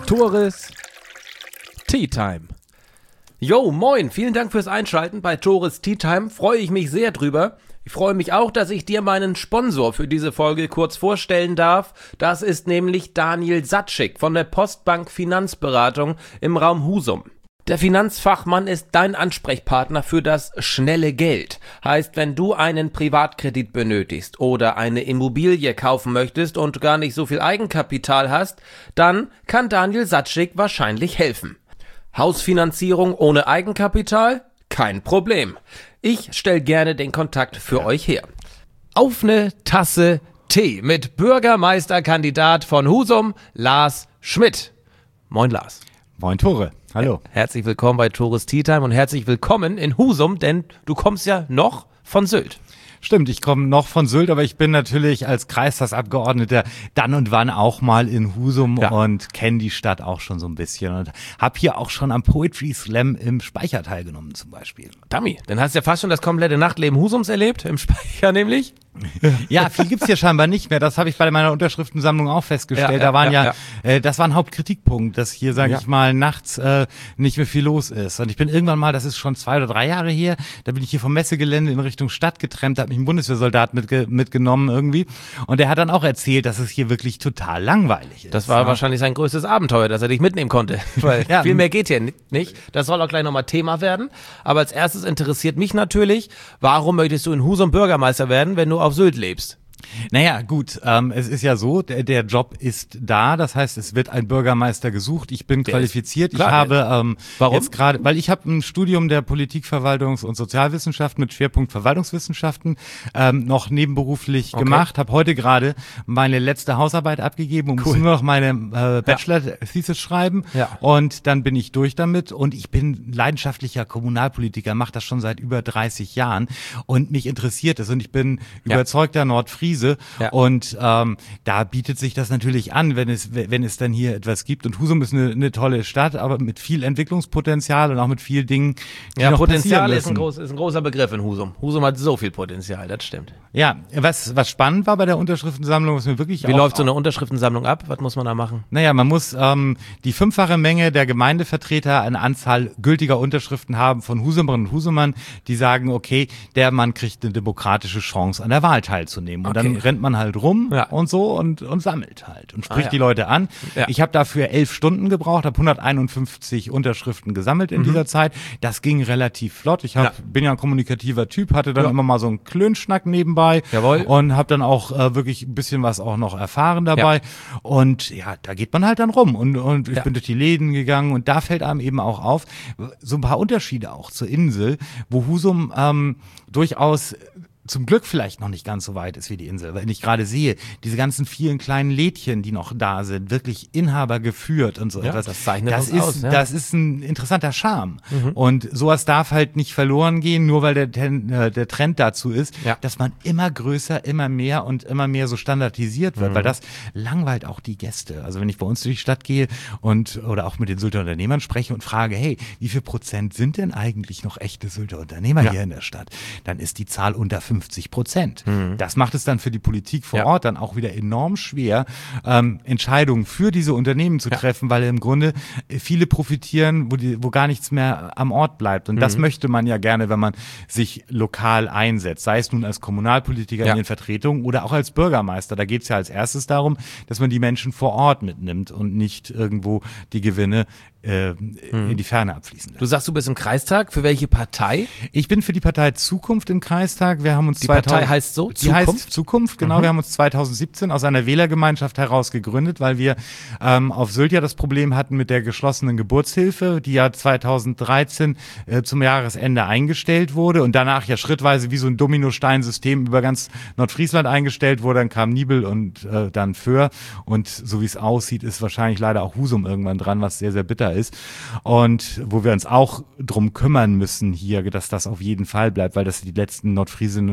Tores Tea Time. Yo, moin, vielen Dank fürs Einschalten bei Tores Tea Time, freue ich mich sehr drüber. Ich freue mich auch, dass ich dir meinen Sponsor für diese Folge kurz vorstellen darf. Das ist nämlich Daniel Satschik von der Postbank Finanzberatung im Raum Husum. Der Finanzfachmann ist dein Ansprechpartner für das schnelle Geld. Heißt, wenn du einen Privatkredit benötigst oder eine Immobilie kaufen möchtest und gar nicht so viel Eigenkapital hast, dann kann Daniel Satschik wahrscheinlich helfen. Hausfinanzierung ohne Eigenkapital? Kein Problem. Ich stelle gerne den Kontakt für euch her. Auf eine Tasse Tee mit Bürgermeisterkandidat von Husum, Lars Schmidt. Moin Lars. Moin Tore, hallo. Herzlich willkommen bei Tores Tea Time und herzlich willkommen in Husum, denn du kommst ja noch von Sylt. Stimmt, ich komme noch von Sylt, aber ich bin natürlich als Kreistagsabgeordneter dann und wann auch mal in Husum und kenne die Stadt auch schon so ein bisschen und habe hier auch schon am Poetry Slam im Speicher teilgenommen zum Beispiel. Dummy, dann hast du ja fast schon das komplette Nachtleben Husums erlebt, im Speicher nämlich. Ja, viel gibt's hier scheinbar nicht mehr. Das habe ich bei meiner Unterschriftensammlung auch festgestellt. Da waren das war ein Hauptkritikpunkt, dass hier, sage ich mal, nachts nicht mehr viel los ist. Und ich bin irgendwann mal, das ist schon 2 oder 3 Jahre her, da bin ich hier vom Messegelände in Richtung Stadt getrennt, da hat mich ein Bundeswehrsoldat mitgenommen irgendwie. Und der hat dann auch erzählt, dass es hier wirklich total langweilig ist. Das war wahrscheinlich sein größtes Abenteuer, dass er dich mitnehmen konnte. Weil viel mehr geht hier nicht. Das soll auch gleich nochmal Thema werden. Aber als erstes interessiert mich natürlich, warum möchtest du in Husum Bürgermeister werden, wenn du auf Sylt lebst? Naja, gut, es ist ja so, der Job ist da, das heißt, es wird ein Bürgermeister gesucht, ich bin qualifiziert, ich habe warum? Jetzt gerade, weil ich habe ein Studium der Politik-, Verwaltungs- und Sozialwissenschaften mit Schwerpunkt Verwaltungswissenschaften noch nebenberuflich gemacht, habe heute gerade meine letzte Hausarbeit abgegeben und muss nur noch meine Bachelor-Thesis schreiben und dann bin ich durch damit und ich bin leidenschaftlicher Kommunalpolitiker, mache das schon seit über 30 Jahren und mich interessiert es und ich bin überzeugter Nordfriese. Und da bietet sich das natürlich an, wenn es dann hier etwas gibt. Und Husum ist eine tolle Stadt, aber mit viel Entwicklungspotenzial und auch mit vielen Dingen, die noch Potenzial ist passieren ist ein großer Begriff in Husum. Husum hat so viel Potenzial, das stimmt. Ja, was spannend war bei der Unterschriftensammlung, was mir wirklich Wie läuft so eine Unterschriftensammlung ab? Was muss man da machen? Naja, man muss die 5-fache Menge der Gemeindevertreter eine Anzahl gültiger Unterschriften haben von Husumerinnen und Husumern, die sagen, okay, der Mann kriegt eine demokratische Chance, an der Wahl teilzunehmen. Und dann rennt man halt rum und so und sammelt halt und spricht die Leute an. Ja. Ich habe dafür 11 Stunden gebraucht, habe 151 Unterschriften gesammelt in dieser Zeit. Das ging relativ flott. Ich bin ja ein kommunikativer Typ, hatte dann immer mal so einen Klönschnack nebenbei und habe dann auch wirklich ein bisschen was auch noch erfahren dabei. Ja. Und da geht man halt dann rum und ich bin durch die Läden gegangen und da fällt einem eben auch auf, so ein paar Unterschiede auch zur Insel, wo Husum durchaus zum Glück vielleicht noch nicht ganz so weit ist wie die Insel, weil ich gerade sehe, diese ganzen vielen kleinen Lädchen, die noch da sind, wirklich Inhaber geführt und so etwas. Das zeichnet das aus. Das ist ein interessanter Charme. Und sowas darf halt nicht verloren gehen, nur weil der Trend dazu ist, dass man immer größer, immer mehr und immer mehr so standardisiert wird, weil das langweilt auch die Gäste. Also wenn ich bei uns durch die Stadt gehe oder auch mit den Sylter Unternehmern spreche und frage, hey, wie viel Prozent sind denn eigentlich noch echte Sylter Unternehmer hier in der Stadt? Dann ist die Zahl unter 50%. Das macht es dann für die Politik vor Ort dann auch wieder enorm schwer, Entscheidungen für diese Unternehmen zu treffen, weil im Grunde viele profitieren, wo gar nichts mehr am Ort bleibt. Und das möchte man ja gerne, wenn man sich lokal einsetzt, sei es nun als Kommunalpolitiker in den Vertretungen oder auch als Bürgermeister. Da geht es ja als erstes darum, dass man die Menschen vor Ort mitnimmt und nicht irgendwo die Gewinne in die Ferne abfließen lässt. Du sagst, du bist im Kreistag. Für welche Partei? Ich bin für die Partei Zukunft im Kreistag. Wir haben uns Partei heißt so? Die heißt Zukunft, genau. Wir haben uns 2017 aus einer Wählergemeinschaft heraus gegründet, weil wir auf Sylt ja das Problem hatten mit der geschlossenen Geburtshilfe, die ja 2013 zum Jahresende eingestellt wurde und danach ja schrittweise wie so ein Dominosteinsystem über ganz Nordfriesland eingestellt wurde. Dann kam Nibel und dann Föhr und so wie es aussieht, ist wahrscheinlich leider auch Husum irgendwann dran, was sehr, sehr bitter ist. Und wo wir uns auch drum kümmern müssen hier, dass das auf jeden Fall bleibt, weil das die letzten Nordfriesinnen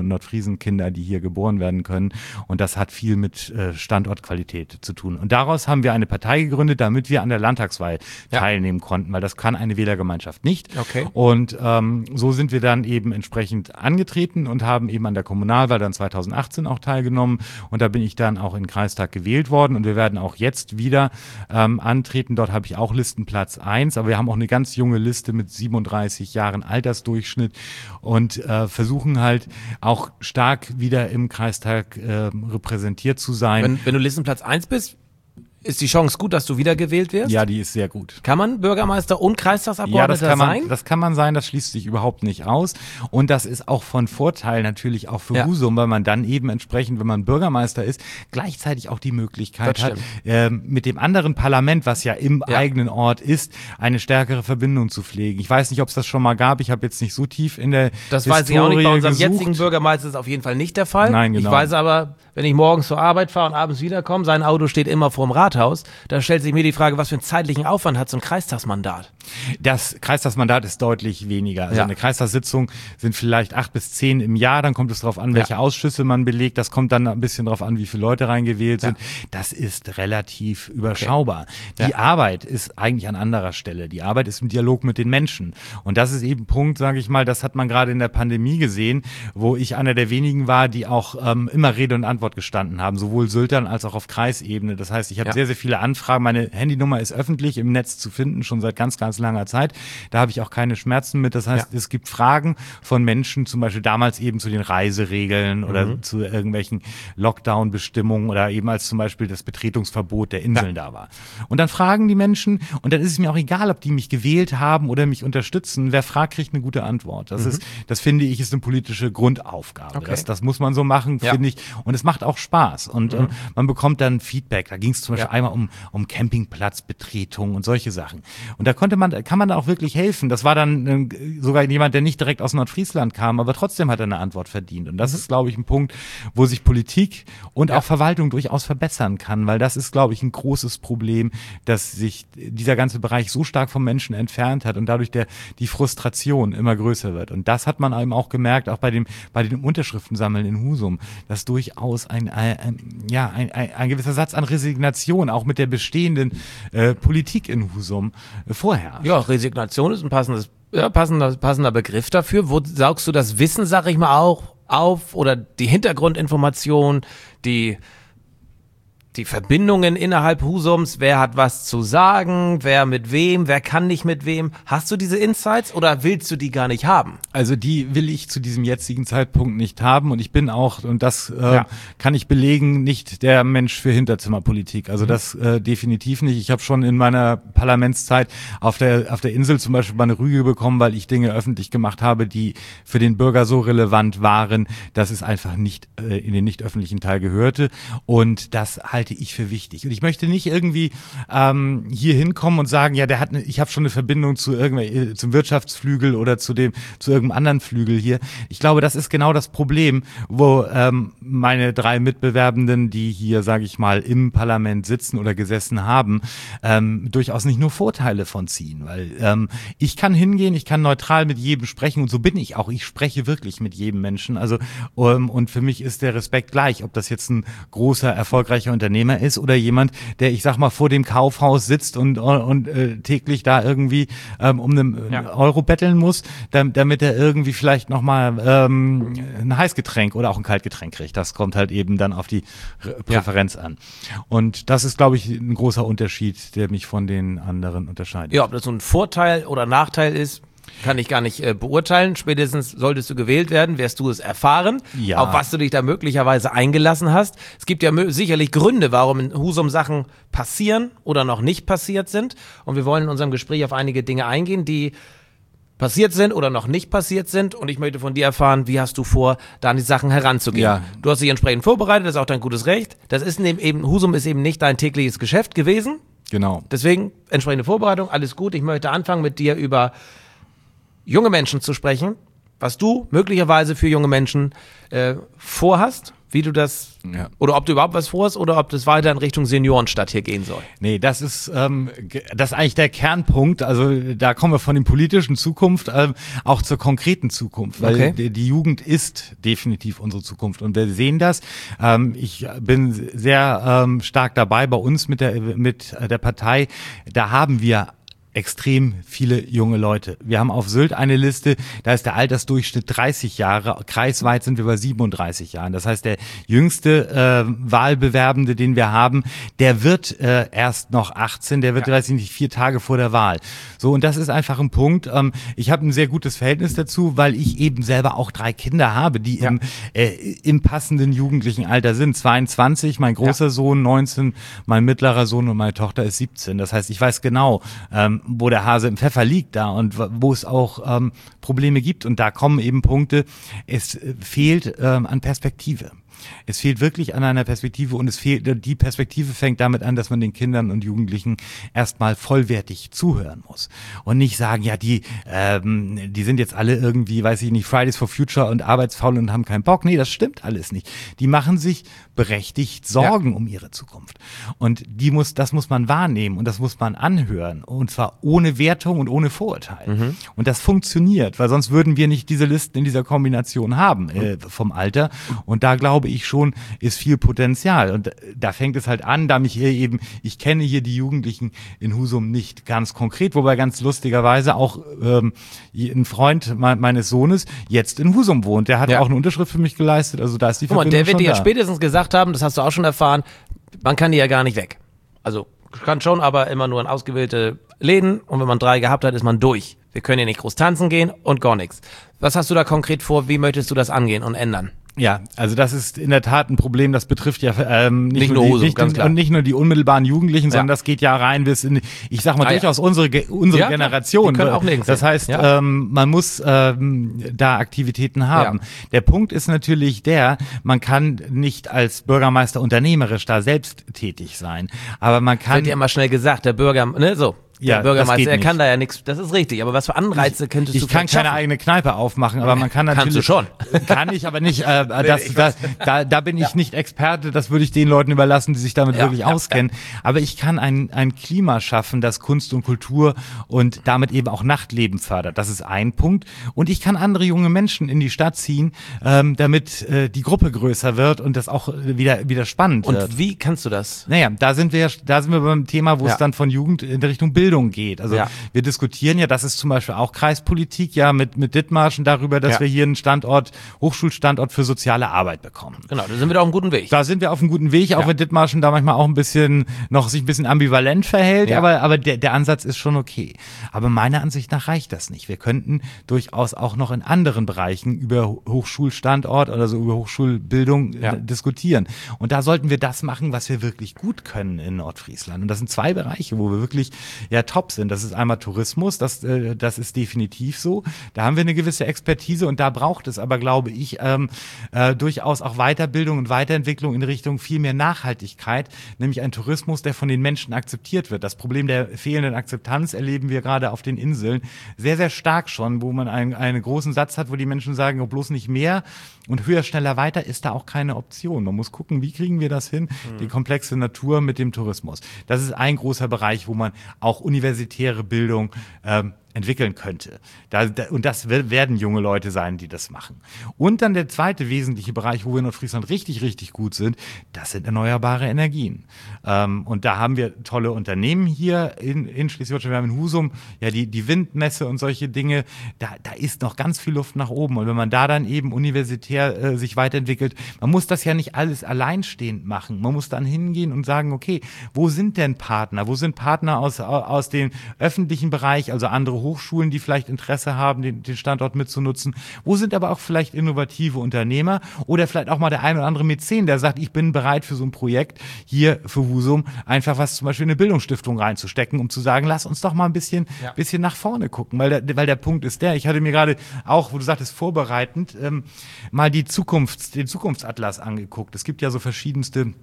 und Nordfriesen-Kinder, die hier geboren werden können. Und das hat viel mit Standortqualität zu tun. Und daraus haben wir eine Partei gegründet, damit wir an der Landtagswahl teilnehmen konnten, weil das kann eine Wählergemeinschaft nicht. Okay. Und so sind wir dann eben entsprechend angetreten und haben eben an der Kommunalwahl dann 2018 auch teilgenommen. Und da bin ich dann auch in den Kreistag gewählt worden. Und wir werden auch jetzt wieder antreten. Dort habe ich auch Listenplatz 1. Aber wir haben auch eine ganz junge Liste mit 37 Jahren Altersdurchschnitt und versuchen halt auch stark wieder im Kreistag repräsentiert zu sein. Wenn du Listenplatz 1 bist, ist die Chance gut, dass du wiedergewählt wirst? Ja, die ist sehr gut. Kann man Bürgermeister und Kreistagsabgeordneter sein? Das kann man sein, das schließt sich überhaupt nicht aus. Und das ist auch von Vorteil natürlich auch für Husum, weil man dann eben entsprechend, wenn man Bürgermeister ist, gleichzeitig auch die Möglichkeit hat, mit dem anderen Parlament, was ja im eigenen Ort ist, eine stärkere Verbindung zu pflegen. Ich weiß nicht, ob es das schon mal gab. Ich habe jetzt nicht so tief in der Das Historie weiß ich auch nicht. Bei unserem gesucht. jetzigen Bürgermeister ist es auf jeden Fall nicht der Fall. Nein, genau. Ich weiß aber, wenn ich morgens zur Arbeit fahre und abends wiederkomme, sein Auto steht immer vorm Rathaus, da stellt sich mir die Frage, was für einen zeitlichen Aufwand hat so ein Kreistagsmandat? Das Kreistagsmandat ist deutlich weniger. Also eine Kreistagssitzung sind vielleicht 8 bis 10 im Jahr. Dann kommt es darauf an, welche Ausschüsse man belegt. Das kommt dann ein bisschen darauf an, wie viele Leute reingewählt sind. Das ist relativ überschaubar. Die Arbeit ist eigentlich an anderer Stelle. Die Arbeit ist im Dialog mit den Menschen. Und das ist eben ein Punkt, sage ich mal, das hat man gerade in der Pandemie gesehen, wo ich einer der wenigen war, die auch immer Rede und Antwort gestanden haben, sowohl Syltern als auch auf Kreisebene. Das heißt, ich habe sehr, sehr viele Anfragen. Meine Handynummer ist öffentlich im Netz zu finden, schon seit ganz, ganz langer Zeit. Da habe ich auch keine Schmerzen mit. Das heißt, es gibt Fragen von Menschen, zum Beispiel damals eben zu den Reiseregeln oder zu irgendwelchen Lockdown-Bestimmungen oder eben als zum Beispiel das Betretungsverbot der Inseln da war. Und dann fragen die Menschen, und dann ist es mir auch egal, ob die mich gewählt haben oder mich unterstützen. Wer fragt, kriegt eine gute Antwort. Das finde ich, ist eine politische Grundaufgabe. Okay. Das muss man so machen, finde ich. Und es macht auch Spaß. Und man bekommt dann Feedback. Da ging es zum Beispiel einmal um Campingplatzbetretung und solche Sachen. Und da kann man auch wirklich helfen. Das war dann sogar jemand, der nicht direkt aus Nordfriesland kam, aber trotzdem hat er eine Antwort verdient. Und das ist, glaube ich, ein Punkt, wo sich Politik und auch Verwaltung durchaus verbessern kann, weil das ist, glaube ich, ein großes Problem, dass sich dieser ganze Bereich so stark vom Menschen entfernt hat und dadurch die Frustration immer größer wird. Und das hat man eben auch gemerkt, auch bei dem Unterschriftensammeln in Husum, dass durchaus ein gewisser Satz an Resignation auch mit der bestehenden Politik in Husum vorherrscht. Ja, Resignation ist ein passender Begriff dafür. Wo saugst du das Wissen, sag ich mal, auch auf oder die Hintergrundinformation, die Verbindungen innerhalb Husums, wer hat was zu sagen, wer mit wem, wer kann nicht mit wem. Hast du diese Insights oder willst du die gar nicht haben? Also die will ich zu diesem jetzigen Zeitpunkt nicht haben und ich bin auch, und das kann ich belegen, nicht der Mensch für Hinterzimmerpolitik. Also das definitiv nicht. Ich habe schon in meiner Parlamentszeit auf der Insel zum Beispiel mal eine Rüge bekommen, weil ich Dinge öffentlich gemacht habe, die für den Bürger so relevant waren, dass es einfach nicht in den nicht öffentlichen Teil gehörte, und das halte ich für wichtig. Und ich möchte nicht irgendwie hier hinkommen und sagen, ja, ich habe schon eine Verbindung zum Wirtschaftsflügel oder zu irgendeinem anderen Flügel hier. Ich glaube, das ist genau das Problem, wo meine 3 Mitbewerbenden, die hier, sage ich mal, im Parlament sitzen oder gesessen haben, durchaus nicht nur Vorteile von ziehen. Weil ich kann hingehen, ich kann neutral mit jedem sprechen, und so bin ich auch. Ich spreche wirklich mit jedem Menschen. Also und für mich ist der Respekt gleich, ob das jetzt ein großer, erfolgreicher Unternehmer ist oder jemand, der, ich sag mal, vor dem Kaufhaus sitzt und täglich da irgendwie um einen Euro betteln muss, damit er irgendwie vielleicht nochmal ein Heißgetränk oder auch ein Kaltgetränk kriegt. Das kommt halt eben dann auf die Präferenz an. Und das ist, glaube ich, ein großer Unterschied, der mich von den anderen unterscheidet. Ja, ob das so ein Vorteil oder Nachteil ist, kann ich gar nicht beurteilen. Spätestens solltest du gewählt werden, wirst du es erfahren, auf was du dich da möglicherweise eingelassen hast. Es gibt ja sicherlich Gründe, warum in Husum Sachen passieren oder noch nicht passiert sind. Und wir wollen in unserem Gespräch auf einige Dinge eingehen, die passiert sind oder noch nicht passiert sind. Und ich möchte von dir erfahren, wie hast du vor, da an die Sachen heranzugehen? Ja. Du hast dich entsprechend vorbereitet, das ist auch dein gutes Recht. Husum ist eben nicht dein tägliches Geschäft gewesen. Genau. Deswegen entsprechende Vorbereitung, alles gut. Ich möchte anfangen mit dir über junge Menschen zu sprechen, was du möglicherweise für junge Menschen vorhast, wie du das, oder ob du überhaupt was vorhast oder ob das weiter in Richtung Seniorenstadt hier gehen soll. Nee, das ist eigentlich der Kernpunkt. Also da kommen wir von der politischen Zukunft auch zur konkreten Zukunft, weil die Jugend ist definitiv unsere Zukunft und wir sehen das. Ich bin sehr stark dabei bei uns mit der Partei. Da haben wir extrem viele junge Leute. Wir haben auf Sylt eine Liste, da ist der Altersdurchschnitt 30 Jahre, kreisweit sind wir bei 37 Jahren. Das heißt, der jüngste Wahlbewerbende, den wir haben, der wird erst noch 18, der wird, weiß ich nicht, 4 Tage vor der Wahl. So, und das ist einfach ein Punkt. Ich habe ein sehr gutes Verhältnis dazu, weil ich eben selber auch 3 Kinder habe, die im passenden jugendlichen Alter sind. 22, mein großer Sohn, 19, mein mittlerer Sohn und meine Tochter ist 17. Das heißt, ich weiß genau, wo der Hase im Pfeffer liegt da und wo es auch Probleme gibt. Und da kommen eben Punkte, es fehlt an Perspektive. Es fehlt wirklich an einer Perspektive und die Perspektive fängt damit an, dass man den Kindern und Jugendlichen erstmal vollwertig zuhören muss und nicht sagen, ja, die sind jetzt alle irgendwie, weiß ich nicht, Fridays for Future und arbeitsfaul und haben keinen Bock. Nee, das stimmt alles nicht. Die machen sich berechtigt Sorgen um ihre Zukunft und das muss man wahrnehmen und das muss man anhören und zwar ohne Wertung und ohne Vorurteil. Und das funktioniert, weil sonst würden wir nicht diese Listen in dieser Kombination haben vom Alter und da glaube ich schon, ist viel Potenzial. Und da fängt es halt an, ich kenne hier die Jugendlichen in Husum nicht ganz konkret, wobei ganz lustigerweise auch ein Freund meines Sohnes jetzt in Husum wohnt. Der hat auch eine Unterschrift für mich geleistet, also da ist die Verbindung. Der wird dir ja spätestens gesagt haben, das hast du auch schon erfahren, man kann die ja gar nicht weg. Also kann schon, aber immer nur in ausgewählte Läden und wenn man 3 gehabt hat, ist man durch. Wir können hier nicht groß tanzen gehen und gar nichts. Was hast du da konkret vor, wie möchtest du das angehen und ändern? Ja, also das ist in der Tat ein Problem, das betrifft ja nicht nur Husum, ganz klar. Und nicht nur die unmittelbaren Jugendlichen, sondern das geht ja rein bis in, ich sag mal, durchaus unsere Generation. Die können auch nirgends das heißt, man muss da Aktivitäten haben. Ja. Der Punkt ist natürlich man kann nicht als Bürgermeister unternehmerisch da selbst tätig sein, aber man kann... Wird ja immer schnell gesagt, der Bürger, ne, so. Der Bürgermeister, er kann da ja nichts, das ist richtig, aber was für Anreize könntest du Ich kann keine eigene Kneipe aufmachen, aber man kann natürlich... Kannst du schon. Kann ich, aber nicht, da bin ich nicht Experte, das würde ich den Leuten überlassen, die sich damit wirklich auskennen. Aber ich kann ein Klima schaffen, das Kunst und Kultur und damit eben auch Nachtleben fördert. Das ist ein Punkt. Und ich kann andere junge Menschen in die Stadt ziehen, damit die Gruppe größer wird und das auch wieder spannend wird. Und wie kannst du das? Naja, da sind wir beim Thema, wo es dann von Jugend in Richtung Bildung geht. Also wir diskutieren das ist zum Beispiel auch Kreispolitik, mit Dithmarschen darüber, dass wir hier einen Hochschulstandort für soziale Arbeit bekommen. Genau, da sind wir da auf einem guten Weg. Da sind wir auf einem guten Weg, auch wenn Dithmarschen da manchmal auch sich ein bisschen ambivalent verhält, aber der Ansatz ist schon okay. Aber meiner Ansicht nach reicht das nicht. Wir könnten durchaus auch noch in anderen Bereichen über Hochschulstandort oder so über Hochschulbildung diskutieren. Und da sollten wir das machen, was wir wirklich gut können in Nordfriesland. Und das sind 2 Bereiche, wo wir wirklich top sind. Das ist einmal Tourismus, das ist definitiv so. Da haben wir eine gewisse Expertise und da braucht es aber, glaube ich, durchaus auch Weiterbildung und Weiterentwicklung in Richtung viel mehr Nachhaltigkeit, nämlich ein Tourismus, der von den Menschen akzeptiert wird. Das Problem der fehlenden Akzeptanz erleben wir gerade auf den Inseln sehr, sehr stark schon, wo man einen großen Satz hat, wo die Menschen sagen, oh, bloß nicht mehr und höher, schneller, weiter ist da auch keine Option. Man muss gucken, wie kriegen wir das hin, die komplexe Natur mit dem Tourismus. Das ist ein großer Bereich, wo man auch universitäre Bildung entwickeln könnte. Und das werden junge Leute sein, die das machen. Und dann der zweite wesentliche Bereich, wo wir in Nordfriesland richtig, richtig gut sind, das sind erneuerbare Energien. Und da haben wir tolle Unternehmen hier in Schleswig-Holstein. Wir haben in Husum die Windmesse und solche Dinge. Da ist noch ganz viel Luft nach oben. Und wenn man da dann eben universitär sich weiterentwickelt, man muss das ja nicht alles alleinstehend machen. Man muss dann hingehen und sagen, okay, wo sind denn Partner? Wo sind Partner aus dem öffentlichen Bereich, also andere Hochschulen, die vielleicht Interesse haben, den Standort mitzunutzen? Wo sind aber auch vielleicht innovative Unternehmer oder vielleicht auch mal der ein oder andere Mäzen, der sagt, ich bin bereit für so ein Projekt hier für Husum einfach was zum Beispiel in eine Bildungsstiftung reinzustecken, um zu sagen, lass uns doch mal ein bisschen nach vorne gucken, weil der Punkt ist ich hatte mir gerade auch, wo du sagtest, vorbereitend, mal den Zukunftsatlas angeguckt. Es gibt ja so verschiedenste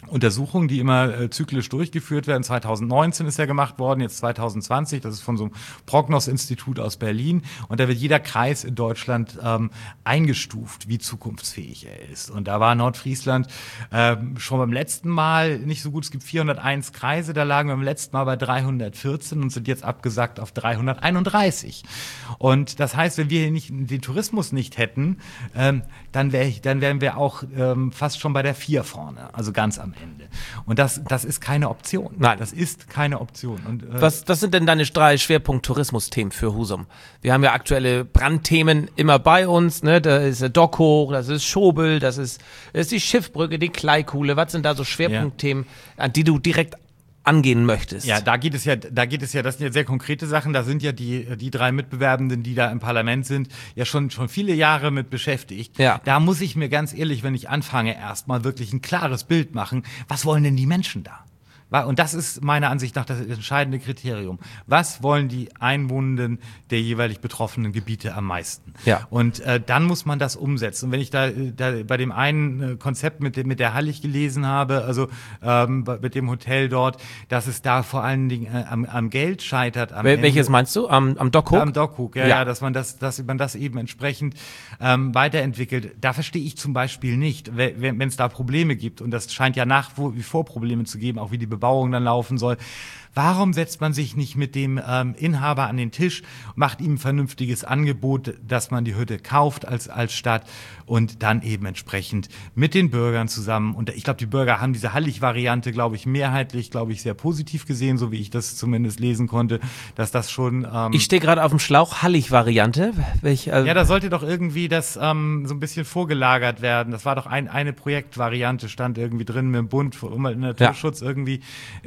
Untersuchungen, die immer zyklisch durchgeführt werden. 2019 ist ja gemacht worden, jetzt 2020. Das ist von so einem Prognos-Institut aus Berlin. Und da wird jeder Kreis in Deutschland eingestuft, wie zukunftsfähig er ist. Und da war Nordfriesland schon beim letzten Mal nicht so gut. Es gibt 401 Kreise, da lagen wir beim letzten Mal bei 314 und sind jetzt abgesackt auf 331. Und das heißt, wenn wir hier nicht den Tourismus nicht hätten, dann wären wir auch fast schon bei der 4 vorne, also ganz am Ende. Und das ist keine Option. Nein. Das ist keine Option. Und, was sind denn deine 3 Schwerpunkt-Tourismus-Themen für Husum? Wir haben ja aktuelle Brandthemen immer bei uns, ne? Da ist der Dock hoch, das ist Schobel, das ist die Schiffbrücke, die Kleikuhle. Was sind da so Schwerpunktthemen, an die du direkt angehen möchtest? Ja, da geht es ja, das sind ja sehr konkrete Sachen. Da sind ja die 3 Mitbewerbenden, die da im Parlament sind, ja schon viele Jahre mit beschäftigt. Ja. Da muss ich mir ganz ehrlich, wenn ich anfange, erstmal wirklich ein klares Bild machen. Was wollen denn die Menschen da? Und das ist meiner Ansicht nach das entscheidende Kriterium. Was wollen die Einwohnenden der jeweilig betroffenen Gebiete am meisten? Ja. Und dann muss man das umsetzen. Und wenn ich da bei dem einen Konzept mit der Hallig gelesen habe, also mit dem Hotel dort, dass es da vor allen Dingen am Geld scheitert. Welches meinst du? Am Dockhook? Am Dockhook, ja, dass man das eben entsprechend weiterentwickelt. Da verstehe ich zum Beispiel nicht, wenn es da Probleme gibt, und das scheint ja nach wie vor Probleme zu geben, auch wie die Bebauung dann laufen soll. Warum setzt man sich nicht mit dem Inhaber an den Tisch, macht ihm ein vernünftiges Angebot, dass man die Hütte kauft als Stadt und dann eben entsprechend mit den Bürgern zusammen. Und ich glaube, die Bürger haben diese Hallig-Variante, glaube ich, mehrheitlich, sehr positiv gesehen, so wie ich das zumindest lesen konnte, dass das schon... ich stehe gerade auf dem Schlauch, Hallig-Variante. Ja, da sollte doch irgendwie das so ein bisschen vorgelagert werden. Das war doch eine Projektvariante, stand irgendwie drin mit dem Bund für Umwelt- und Naturschutz irgendwie.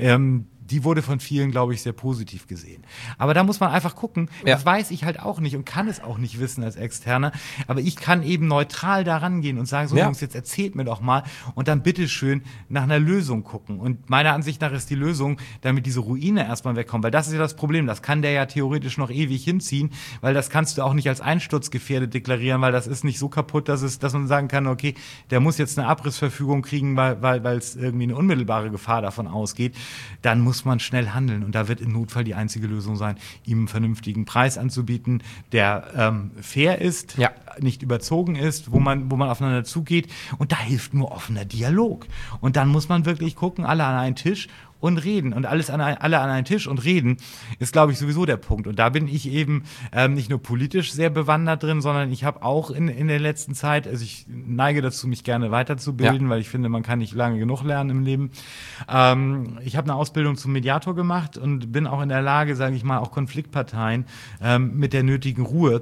Die wurde von vielen, glaube ich, sehr positiv gesehen. Aber da muss man einfach gucken. Ja. Das weiß ich halt auch nicht und kann es auch nicht wissen als Externer. Aber ich kann eben neutral da rangehen und sagen, so Jungs, jetzt erzählt mir doch mal und dann bitteschön nach einer Lösung gucken. Und meiner Ansicht nach ist die Lösung, damit diese Ruine erstmal wegkommt. Weil das ist ja das Problem. Das kann der ja theoretisch noch ewig hinziehen, weil das kannst du auch nicht als einsturzgefährdet deklarieren, weil das ist nicht so kaputt, dass man sagen kann, okay, der muss jetzt eine Abrissverfügung kriegen, weil es irgendwie eine unmittelbare Gefahr davon ausgeht. Dann muss man schnell handeln. Und da wird im Notfall die einzige Lösung sein, ihm einen vernünftigen Preis anzubieten, der fair ist, nicht überzogen ist, wo man aufeinander zugeht. Und da hilft nur offener Dialog. Und dann muss man wirklich gucken, alle an einen Tisch und reden. Und alle an einen Tisch und reden ist, glaube ich, sowieso der Punkt. Und da bin ich eben nicht nur politisch sehr bewandert drin, sondern ich habe auch in der letzten Zeit, also ich neige dazu, mich gerne weiterzubilden, weil ich finde, man kann nicht lange genug lernen im Leben. Ich habe eine Ausbildung zum Mediator gemacht und bin auch in der Lage, sage ich mal, auch Konfliktparteien mit der nötigen Ruhe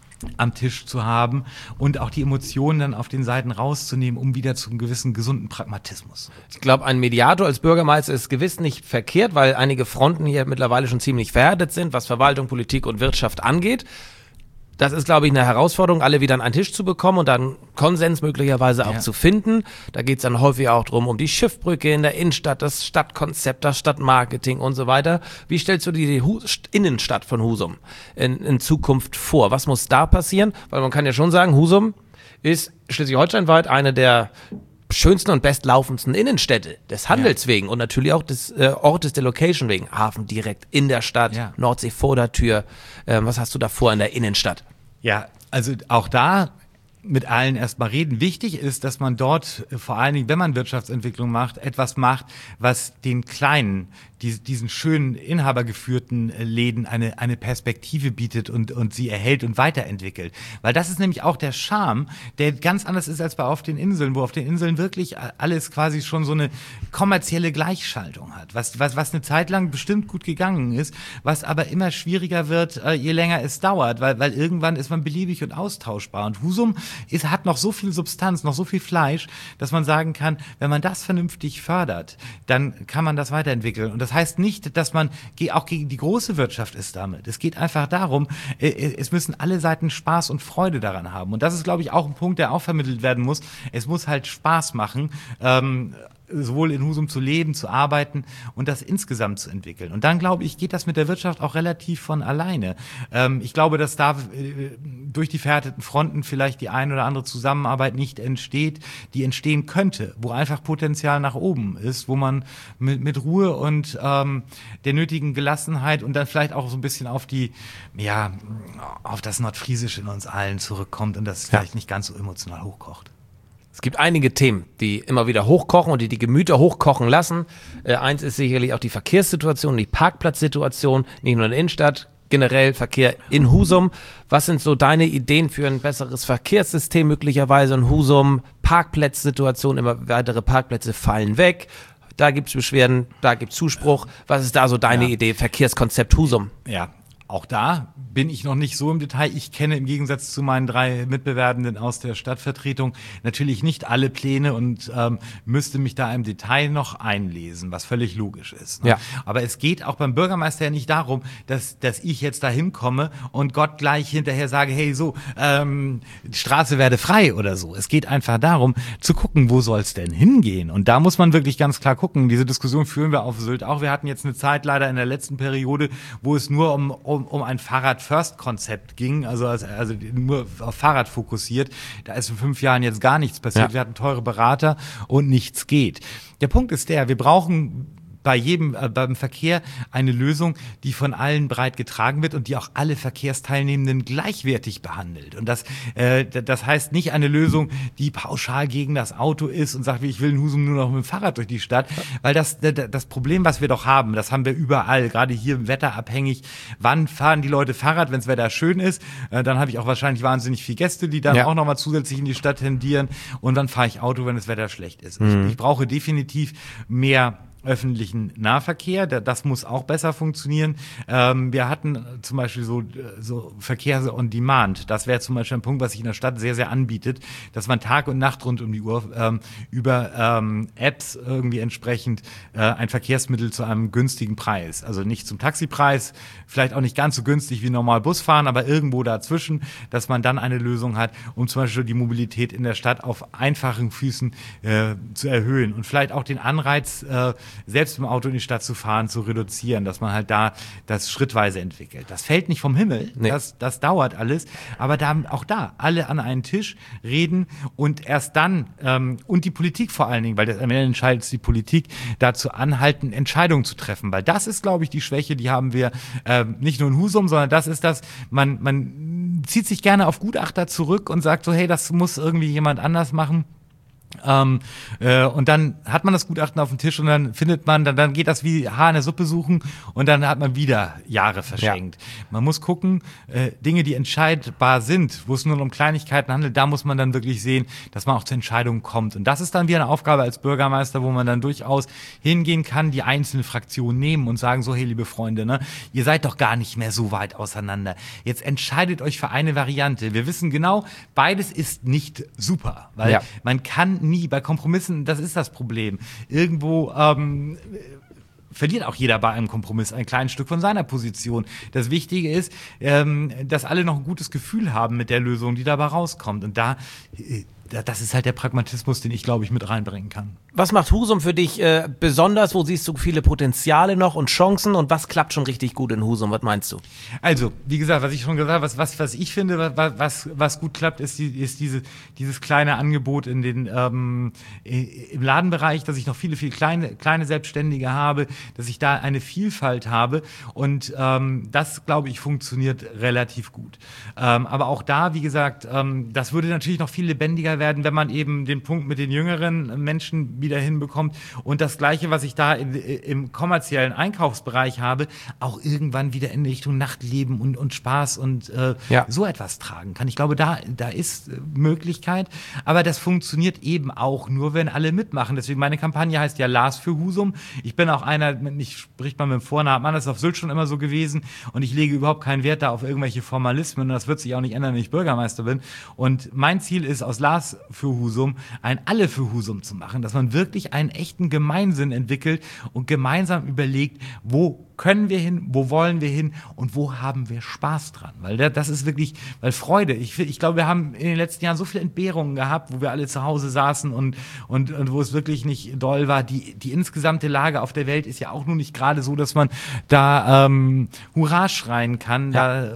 am Tisch zu haben und auch die Emotionen dann auf den Seiten rauszunehmen, um wieder zu einem gewissen gesunden Pragmatismus. Ich glaube, ein Mediator als Bürgermeister ist gewiss nicht verkehrt, weil einige Fronten hier mittlerweile schon ziemlich verhärtet sind, was Verwaltung, Politik und Wirtschaft angeht. Das ist, glaube ich, eine Herausforderung, alle wieder an einen Tisch zu bekommen und dann Konsens möglicherweise auch zu finden. Da geht es dann häufig auch drum, um die Schiffbrücke in der Innenstadt, das Stadtkonzept, das Stadtmarketing und so weiter. Wie stellst du dir die Innenstadt von Husum in Zukunft vor? Was muss da passieren? Weil man kann ja schon sagen, Husum ist schleswig-holsteinweit eine der schönsten und bestlaufendsten Innenstädte des Handels wegen und natürlich auch des Ortes der Location wegen. Hafen direkt in der Stadt, Nordsee vor der Tür. Was hast du da vor in der Innenstadt? Ja, also auch da mit allen erstmal reden. Wichtig ist, dass man dort, vor allen Dingen, wenn man Wirtschaftsentwicklung macht, etwas macht, was den kleinen, diesen schönen, inhabergeführten Läden eine Perspektive bietet und sie erhält und weiterentwickelt. Weil das ist nämlich auch der Charme, der ganz anders ist als auf den Inseln, wo auf den Inseln wirklich alles quasi schon so eine kommerzielle Gleichschaltung hat. Was eine Zeit lang bestimmt gut gegangen ist, was aber immer schwieriger wird, je länger es dauert, weil irgendwann ist man beliebig und austauschbar. Und Husum hat noch so viel Substanz, noch so viel Fleisch, dass man sagen kann, wenn man das vernünftig fördert, dann kann man das weiterentwickeln. Und das heißt nicht, dass man auch gegen die große Wirtschaft ist damit. Es geht einfach darum, es müssen alle Seiten Spaß und Freude daran haben. Und das ist, glaube ich, auch ein Punkt, der auch vermittelt werden muss. Es muss halt Spaß machen, sowohl in Husum zu leben, zu arbeiten und das insgesamt zu entwickeln. Und dann, glaube ich, geht das mit der Wirtschaft auch relativ von alleine. Ich glaube, dass da durch die verhärteten Fronten vielleicht die ein oder andere Zusammenarbeit nicht entsteht, die entstehen könnte, wo einfach Potenzial nach oben ist, wo man mit Ruhe und der nötigen Gelassenheit und dann vielleicht auch so ein bisschen auf auf das Nordfriesische in uns allen zurückkommt und das vielleicht nicht ganz so emotional hochkocht. Es gibt einige Themen, die immer wieder hochkochen und die Gemüter hochkochen lassen. Eins ist sicherlich auch die Verkehrssituation, die Parkplatzsituation, nicht nur in der Innenstadt, generell Verkehr in Husum. Was sind so deine Ideen für ein besseres Verkehrssystem möglicherweise in Husum? Parkplatzsituation, immer weitere Parkplätze fallen weg. Da gibt es Beschwerden, da gibt es Zuspruch. Was ist da so deine Idee, Verkehrskonzept Husum? Ja, auch da bin ich noch nicht so im Detail. Ich kenne im Gegensatz zu meinen 3 Mitbewerbenden aus der Stadtvertretung natürlich nicht alle Pläne und müsste mich da im Detail noch einlesen, was völlig logisch ist. Ne? Ja. Aber es geht auch beim Bürgermeister ja nicht darum, dass ich jetzt da hinkomme und Gott gleich hinterher sage, hey, so, die Straße werde frei oder so. Es geht einfach darum, zu gucken, wo soll es denn hingehen? Und da muss man wirklich ganz klar gucken. Diese Diskussion führen wir auf Sylt auch. Wir hatten jetzt eine Zeit leider in der letzten Periode, wo es nur um ein Fahrrad-First-Konzept ging, also nur auf Fahrrad fokussiert. Da ist in 5 Jahren jetzt gar nichts passiert. Ja. Wir hatten teure Berater und nichts geht. Der Punkt ist wir brauchen beim Verkehr eine Lösung, die von allen breit getragen wird und die auch alle Verkehrsteilnehmenden gleichwertig behandelt. Und das heißt nicht eine Lösung, die pauschal gegen das Auto ist und sagt, ich will in Husum nur noch mit dem Fahrrad durch die Stadt, weil das Problem, was wir doch haben, das haben wir überall, gerade hier wetterabhängig. Wann fahren die Leute Fahrrad, wenn das Wetter schön ist? Dann habe ich auch wahrscheinlich wahnsinnig viele Gäste, die dann auch nochmal zusätzlich in die Stadt tendieren. Und dann fahre ich Auto, wenn das Wetter schlecht ist. Ich brauche definitiv mehr öffentlichen Nahverkehr, das muss auch besser funktionieren. Wir hatten zum Beispiel so Verkehr on Demand. Das wäre zum Beispiel ein Punkt, was sich in der Stadt sehr, sehr anbietet, dass man Tag und Nacht rund um die Uhr über Apps irgendwie entsprechend ein Verkehrsmittel zu einem günstigen Preis, also nicht zum Taxipreis, vielleicht auch nicht ganz so günstig wie normal Bus fahren, aber irgendwo dazwischen, dass man dann eine Lösung hat, um zum Beispiel die Mobilität in der Stadt auf einfachen Füßen zu erhöhen und vielleicht auch den Anreiz, selbst im Auto in die Stadt zu fahren, zu reduzieren, dass man halt da das schrittweise entwickelt. Das fällt nicht vom Himmel, nee. Das dauert alles, aber auch da alle an einen Tisch reden und erst dann, und die Politik vor allen Dingen, weil das am Ende entscheidet die Politik, dazu anhalten, Entscheidungen zu treffen, weil das ist, glaube ich, die Schwäche, die haben wir nicht nur in Husum, sondern das ist das, man zieht sich gerne auf Gutachter zurück und sagt so, hey, das muss irgendwie jemand anders machen. Und dann hat man das Gutachten auf dem Tisch und dann findet man, dann geht das wie Haar in der Suppe suchen und dann hat man wieder Jahre verschenkt. Ja. Man muss gucken, Dinge, die entscheidbar sind, wo es nur um Kleinigkeiten handelt, da muss man dann wirklich sehen, dass man auch zu Entscheidungen kommt. Und das ist dann wieder eine Aufgabe als Bürgermeister, wo man dann durchaus hingehen kann, die einzelne Fraktion nehmen und sagen so, hey, liebe Freunde, ne, ihr seid doch gar nicht mehr so weit auseinander. Jetzt entscheidet euch für eine Variante. Wir wissen genau, beides ist nicht super, weil man kann nie bei Kompromissen, das ist das Problem. Irgendwo verliert auch jeder bei einem Kompromiss ein kleines Stück von seiner Position. Das Wichtige ist, dass alle noch ein gutes Gefühl haben mit der Lösung, die dabei rauskommt. Und das ist halt der Pragmatismus, den ich, glaube ich, mit reinbringen kann. Was macht Husum für dich besonders? Wo siehst du viele Potenziale noch und Chancen? Und was klappt schon richtig gut in Husum? Was meinst du? Also, wie gesagt, was ich schon gesagt habe, was ich finde, was gut klappt, ist dieses kleine Angebot in den im Ladenbereich, dass ich noch viele kleine Selbstständige habe, dass ich da eine Vielfalt habe. Und das, glaube ich, funktioniert relativ gut. Aber auch da, wie gesagt, das würde natürlich noch viel lebendiger werden, wenn man eben den Punkt mit den jüngeren Menschen wieder hinbekommt und das Gleiche, was ich da im kommerziellen Einkaufsbereich habe, auch irgendwann wieder in Richtung Nachtleben und Spaß und so etwas tragen kann. Ich glaube, da ist Möglichkeit, aber das funktioniert eben auch nur, wenn alle mitmachen. Deswegen meine Kampagne heißt ja Lars für Husum. Ich bin auch einer, mich spricht man mit dem Vornamen an, das ist auf Sylt schon immer so gewesen und ich lege überhaupt keinen Wert da auf irgendwelche Formalismen und das wird sich auch nicht ändern, wenn ich Bürgermeister bin. Und mein Ziel ist, aus Lars für Husum ein Alle für Husum zu machen, dass man wirklich einen echten Gemeinsinn entwickelt und gemeinsam überlegt, wo können wir hin, wo wollen wir hin und wo haben wir Spaß dran? Weil das ist wirklich, weil Freude, ich glaube, wir haben in den letzten Jahren so viele Entbehrungen gehabt, wo wir alle zu Hause saßen und wo es wirklich nicht doll war. Die insgesamte Lage auf der Welt ist ja auch nur nicht gerade so, dass man da Hurra schreien kann. Ja.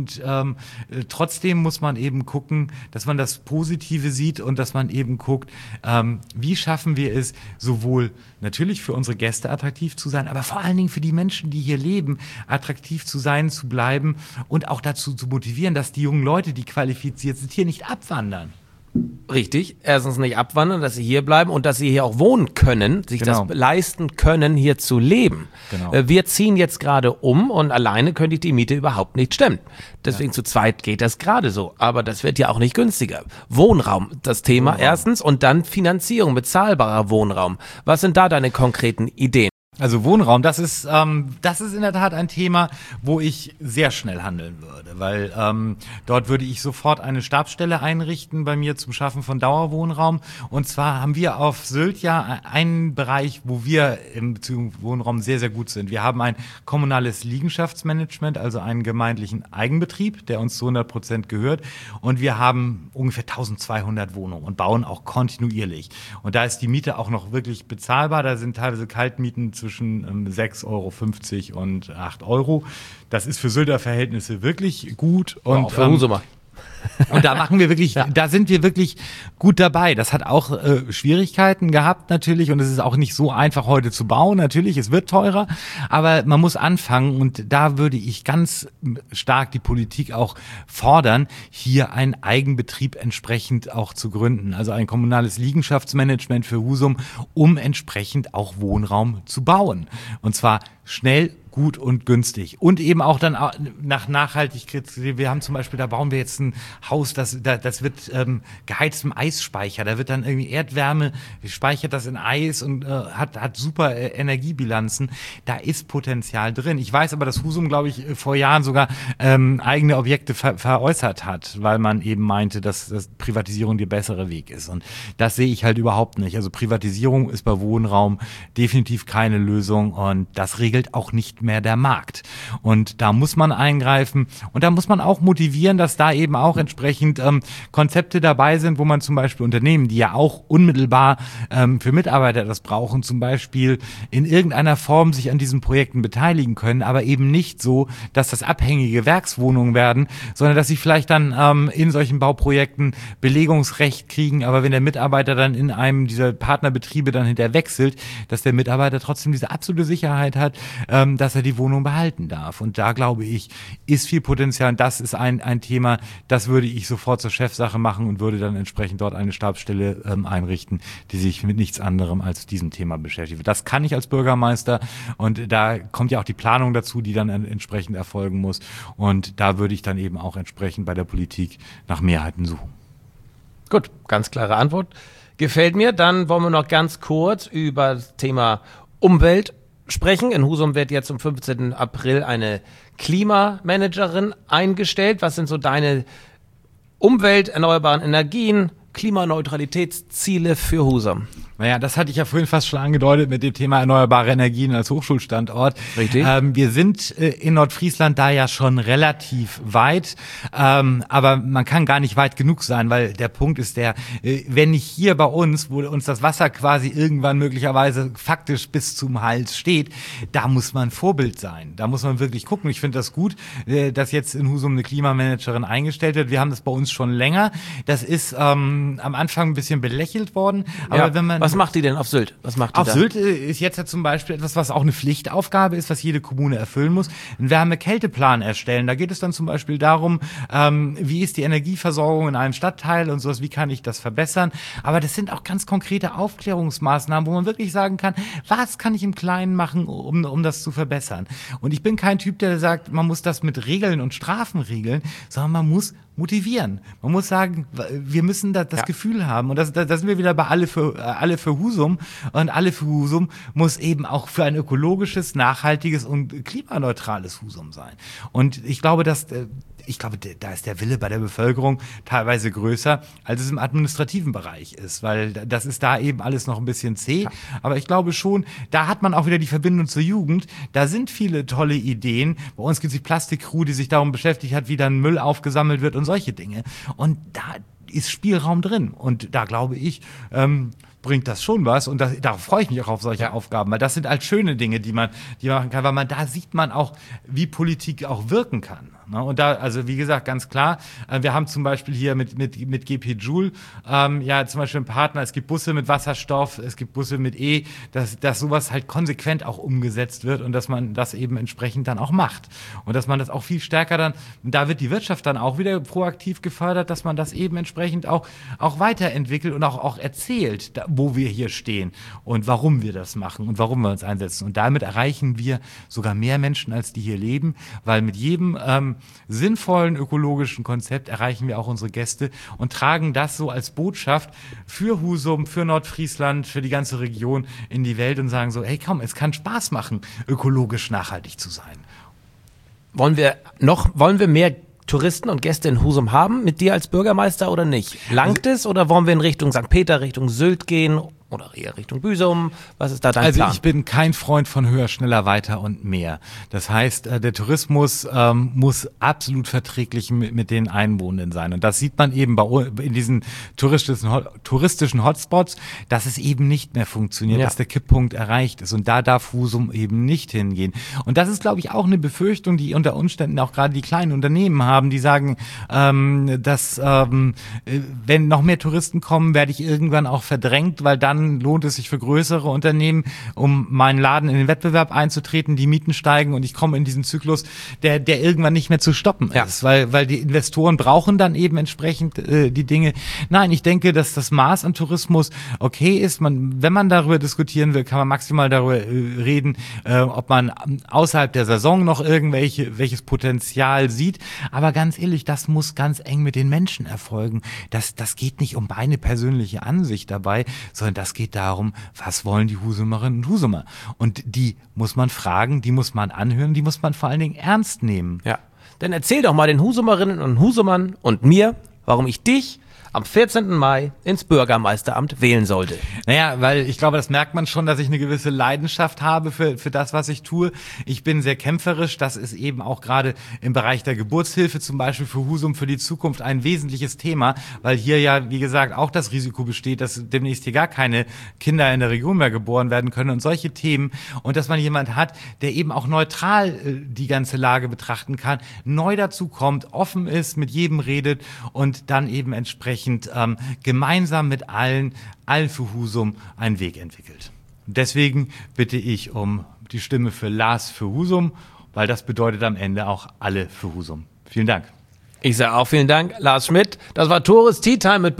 Trotzdem muss man eben gucken, dass man das Positive sieht und dass man eben guckt, wie schaffen wir es, sowohl natürlich für unsere Gäste attraktiv zu sein, aber vor allen Dingen für die Menschen, die hier leben, attraktiv zu sein, zu bleiben und auch dazu zu motivieren, dass die jungen Leute, die qualifiziert sind, hier nicht abwandern. Richtig, erstens nicht abwandern, dass sie hier bleiben und dass sie hier auch wohnen können, sich das leisten können, hier zu leben. Genau. Wir ziehen jetzt gerade um und alleine könnte ich die Miete überhaupt nicht stemmen. Deswegen zu zweit geht das gerade so, aber das wird ja auch nicht günstiger. Wohnraum, das Thema erstens und dann Finanzierung, bezahlbarer Wohnraum. Was sind da deine konkreten Ideen? Also Wohnraum, das ist in der Tat ein Thema, wo ich sehr schnell handeln würde, weil dort würde ich sofort eine Stabsstelle einrichten bei mir zum Schaffen von Dauerwohnraum. Und zwar haben wir auf Sylt ja einen Bereich, wo wir im Bezug Wohnraum sehr, sehr gut sind. Wir haben ein kommunales Liegenschaftsmanagement, also einen gemeindlichen Eigenbetrieb, der uns zu 100% gehört. Und wir haben ungefähr 1200 Wohnungen und bauen auch kontinuierlich. Und da ist die Miete auch noch wirklich bezahlbar. Da sind teilweise Kaltmieten zwischen 6,50 € und 8 €. Das ist für Sylter Verhältnisse wirklich gut. Und für Husumer. Und da machen wir wirklich, da sind wir wirklich gut dabei. Das hat auch Schwierigkeiten gehabt natürlich und es ist auch nicht so einfach heute zu bauen. Natürlich, es wird teurer, aber man muss anfangen und da würde ich ganz stark die Politik auch fordern, hier einen Eigenbetrieb entsprechend auch zu gründen. Also ein kommunales Liegenschaftsmanagement für Husum, um entsprechend auch Wohnraum zu bauen. Und zwar schnell, gut und günstig. Und eben auch dann nach Nachhaltigkeit. Wir haben zum Beispiel, da bauen wir jetzt ein Haus, das wird geheizt im Eisspeicher. Da wird dann irgendwie Erdwärme, speichert das in Eis und hat super Energiebilanzen. Da ist Potenzial drin. Ich weiß aber, dass Husum, glaube ich, vor Jahren sogar eigene Objekte veräußert hat, weil man eben meinte, dass Privatisierung der bessere Weg ist. Und das sehe ich halt überhaupt nicht. Also Privatisierung ist bei Wohnraum definitiv keine Lösung und das regelt auch nicht mehr der Markt. Und da muss man eingreifen und da muss man auch motivieren, dass da eben auch entsprechend Konzepte dabei sind, wo man zum Beispiel Unternehmen, die ja auch unmittelbar für Mitarbeiter das brauchen, zum Beispiel in irgendeiner Form sich an diesen Projekten beteiligen können, aber eben nicht so, dass das abhängige Werkswohnungen werden, sondern dass sie vielleicht dann in solchen Bauprojekten Belegungsrecht kriegen, aber wenn der Mitarbeiter dann in einem dieser Partnerbetriebe dann hinterher wechselt, dass der Mitarbeiter trotzdem diese absolute Sicherheit hat, dass er die Wohnung behalten darf. Und da, glaube ich, ist viel Potenzial. Und das ist ein Thema, das würde ich sofort zur Chefsache machen und würde dann entsprechend dort eine Stabsstelle einrichten, die sich mit nichts anderem als diesem Thema beschäftigt. Das kann ich als Bürgermeister und da kommt ja auch die Planung dazu, die dann entsprechend erfolgen muss. Und da würde ich dann eben auch entsprechend bei der Politik nach Mehrheiten suchen. Gut, ganz klare Antwort. Gefällt mir. Dann wollen wir noch ganz kurz über das Thema Umwelt sprechen. In Husum wird jetzt am 15. April eine Klimamanagerin eingestellt. Was sind so deine Umwelt-, erneuerbaren Energien, Klimaneutralitätsziele für Husum? Naja, das hatte ich ja vorhin fast schon angedeutet mit dem Thema erneuerbare Energien als Hochschulstandort. Richtig. Wir sind in Nordfriesland da ja schon relativ weit, aber man kann gar nicht weit genug sein, weil der Punkt ist wenn nicht hier bei uns, wo uns das Wasser quasi irgendwann möglicherweise faktisch bis zum Hals steht, da muss man Vorbild sein. Da muss man wirklich gucken. Ich finde das gut, dass jetzt in Husum eine Klimamanagerin eingestellt wird. Wir haben das bei uns schon länger. Das ist am Anfang ein bisschen belächelt worden, aber wenn man was macht die denn auf Sylt? Was macht die auf da? Sylt ist jetzt ja zum Beispiel etwas, was auch eine Pflichtaufgabe ist, was jede Kommune erfüllen muss, einen Wärme-Kälte-Plan erstellen. Da geht es dann zum Beispiel darum, wie ist die Energieversorgung in einem Stadtteil und sowas, wie kann ich das verbessern. Aber das sind auch ganz konkrete Aufklärungsmaßnahmen, wo man wirklich sagen kann, was kann ich im Kleinen machen, um das zu verbessern. Und ich bin kein Typ, der sagt, man muss das mit Regeln und Strafen regeln, sondern man muss motivieren. Man muss sagen, wir müssen das Gefühl haben. Und da sind wir wieder bei alle für Husum. Und alle für Husum muss eben auch für ein ökologisches, nachhaltiges und klimaneutrales Husum sein. Und ich glaube, dass ich glaube, da ist der Wille bei der Bevölkerung teilweise größer, als es im administrativen Bereich ist, weil das ist da eben alles noch ein bisschen zäh. Ja. Aber ich glaube schon, da hat man auch wieder die Verbindung zur Jugend. Da sind viele tolle Ideen. Bei uns gibt es die Plastikcrew, die sich darum beschäftigt hat, wie dann Müll aufgesammelt wird und solche Dinge. Und da ist Spielraum drin. Und da glaube ich, bringt das schon was. Und darauf freue ich mich auch auf solche Aufgaben, weil das sind halt schöne Dinge, die man machen kann, weil da sieht man auch, wie Politik auch wirken kann. Und da, also wie gesagt, ganz klar, wir haben zum Beispiel hier mit GP Joule zum Beispiel einen Partner, es gibt Busse mit Wasserstoff, es gibt Busse mit dass sowas halt konsequent auch umgesetzt wird und dass man das eben entsprechend dann auch macht. Und dass man das auch viel stärker dann, da wird die Wirtschaft dann auch wieder proaktiv gefördert, dass man das eben entsprechend auch weiterentwickelt und auch erzählt, wo wir hier stehen und warum wir das machen und warum wir uns einsetzen. Und damit erreichen wir sogar mehr Menschen, als die hier leben, weil mit jedem sinnvollen ökologischen Konzept erreichen wir auch unsere Gäste und tragen das so als Botschaft für Husum, für Nordfriesland, für die ganze Region in die Welt und sagen so, hey komm, es kann Spaß machen, ökologisch nachhaltig zu sein. Wollen wir mehr Touristen und Gäste in Husum haben mit dir als Bürgermeister oder nicht? Langt es oder wollen wir in Richtung St. Peter, Richtung Sylt gehen? Oder eher Richtung Büsum? Was ist da dein Plan? Also ich bin kein Freund von höher, schneller, weiter und mehr. Das heißt, der Tourismus muss absolut verträglich mit den Einwohnenden sein. Und das sieht man eben in diesen touristischen Hotspots, dass es eben nicht mehr funktioniert, dass der Kipppunkt erreicht ist. Und da darf Husum eben nicht hingehen. Und das ist, glaube ich, auch eine Befürchtung, die unter Umständen auch gerade die kleinen Unternehmen haben, die sagen, dass wenn noch mehr Touristen kommen, werde ich irgendwann auch verdrängt, weil dann lohnt es sich für größere Unternehmen, um meinen Laden in den Wettbewerb einzutreten, die Mieten steigen und ich komme in diesen Zyklus, der irgendwann nicht mehr zu stoppen ist, weil die Investoren brauchen dann eben entsprechend die Dinge. Nein, ich denke, dass das Maß an Tourismus okay ist. Wenn man darüber diskutieren will, kann man maximal darüber reden, ob man außerhalb der Saison noch welches Potenzial sieht. Aber ganz ehrlich, das muss ganz eng mit den Menschen erfolgen. Das geht nicht um meine persönliche Ansicht dabei, sondern das geht darum, was wollen die Husumerinnen und Husumer? Und die muss man fragen, die muss man anhören, die muss man vor allen Dingen ernst nehmen. Ja, dann erzähl doch mal den Husumerinnen und Husumern und mir, warum ich dich am 14. Mai ins Bürgermeisteramt wählen sollte. Naja, weil ich glaube, das merkt man schon, dass ich eine gewisse Leidenschaft habe für das, was ich tue. Ich bin sehr kämpferisch. Das ist eben auch gerade im Bereich der Geburtshilfe zum Beispiel für Husum für die Zukunft ein wesentliches Thema, weil hier ja, wie gesagt, auch das Risiko besteht, dass demnächst hier gar keine Kinder in der Region mehr geboren werden können und solche Themen. Und dass man jemand hat, der eben auch neutral die ganze Lage betrachten kann, neu dazu kommt, offen ist, mit jedem redet und dann eben entsprechend gemeinsam mit allen für Husum einen Weg entwickelt. Deswegen bitte ich um die Stimme für Lars für Husum, weil das bedeutet am Ende auch alle für Husum. Vielen Dank. Ich sage auch vielen Dank, Lars Schmidt. Das war Tourist Tea Time mit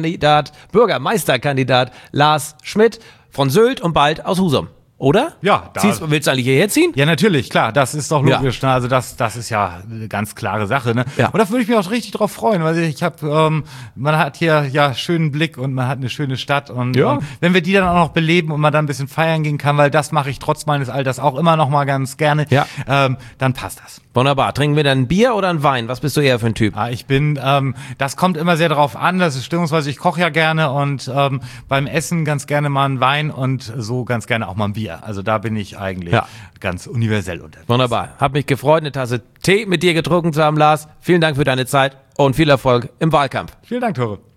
Bürgermeisterkandidat Lars Schmidt von Sylt und bald aus Husum. Oder? Ja. Willst du eigentlich hierher ziehen? Ja, natürlich, klar. Das ist doch logisch. Ja. Ne? Also das ist ja eine ganz klare Sache. Ne? Ja. Und da würde ich mich auch richtig drauf freuen, weil ich habe, man hat hier ja schönen Blick und man hat eine schöne Stadt und wenn wir die dann auch noch beleben und man dann ein bisschen feiern gehen kann, weil das mache ich trotz meines Alters auch immer noch mal ganz gerne, dann passt das. Wunderbar. Trinken wir dann ein Bier oder ein Wein? Was bist du eher für ein Typ? Ich bin, das kommt immer sehr darauf an, das ist stimmungsweise, ich koche ja gerne und beim Essen ganz gerne mal ein Wein und so ganz gerne auch mal ein Bier. Also da bin ich eigentlich ganz universell unterwegs. Wunderbar. Hab mich gefreut, eine Tasse Tee mit dir getrunken zu haben, Lars. Vielen Dank für deine Zeit und viel Erfolg im Wahlkampf. Vielen Dank, Tore.